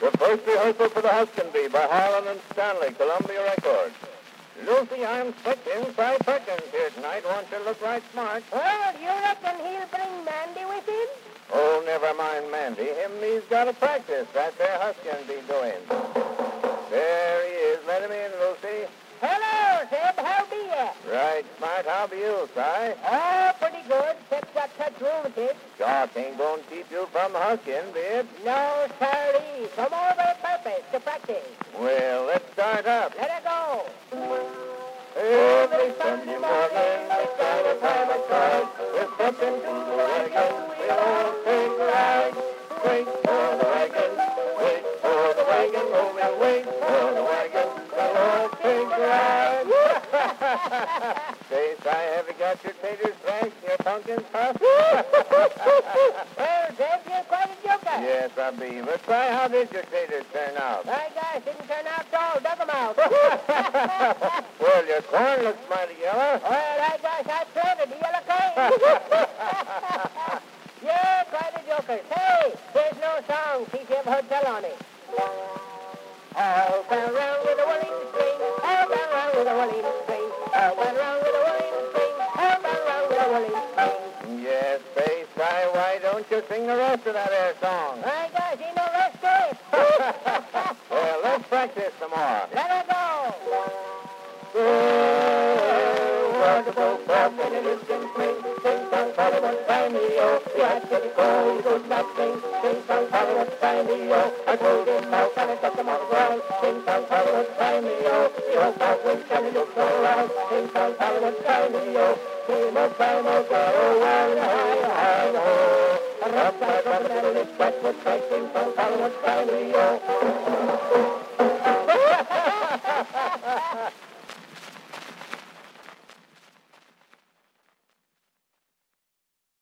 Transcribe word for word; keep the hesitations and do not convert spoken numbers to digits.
The first rehearsal for the Huskin Bee by Harlan and Stanley, Columbia Records. Lucy, I'm expecting Cy Perkins here tonight. Want you to look right smart. Well, you reckon he'll bring Mandy with him? Oh, never mind Mandy. Him and me's got to practice. That's their Huskin Bee doing. There he is. Let him in, Lucy. Hello, Zeb. How be you? Right smart. How be you, Cy? Oh, pretty good, except got such rheumatiz. Doc ain't going to keep you from Huskin, be it? No, sirree. Come over on purpose to practice. Well, let's start up. Let her go. Every Sunday morning, we start a private car. We're stepping to the wagon. We all take a ride. Wait for the wagon. Wait for the wagon. Oh, we'll wait for the wagon. We'll all take a ride. Say, Si, have you got your taters thrashed and your pumpkins puffed? Well, Zeb, you're quite a joker. Yes, I be. But, Si, how did your taters turn out? My gosh, didn't turn out at all. Dug 'em out. Well, your corn looks mighty yellow. Well, I guess I planted the yellow cane. Yeah, quite a joker. Say, there's no song. See if you ever heard tell on it. All bound round with a whirling string. All bound round with a whirling string. All bound round with a whirling string. All bound round with a whirling string. Yes, say, Si, why don't you sing the rest of that air song? My gosh, ain't no rest to it. Well, let's practice some more. Let her go. Wonderful pumpkin and it's in spring. Sing song, Hollywood, Spiny-O. The ice gets cold, good not sing. Sing song, Hollywood, Spiny-O. I told him how can I set them on the ground. Sing song, Hollywood, Spiny-O. The old south wind can you look so around. Sing song, Hollywood, Spiny-O. Sing no time, oh, go, oh, hi, hi, oh. Up, up, up, and it's wet with fight. Sing song, Hollywood, Spiny-O.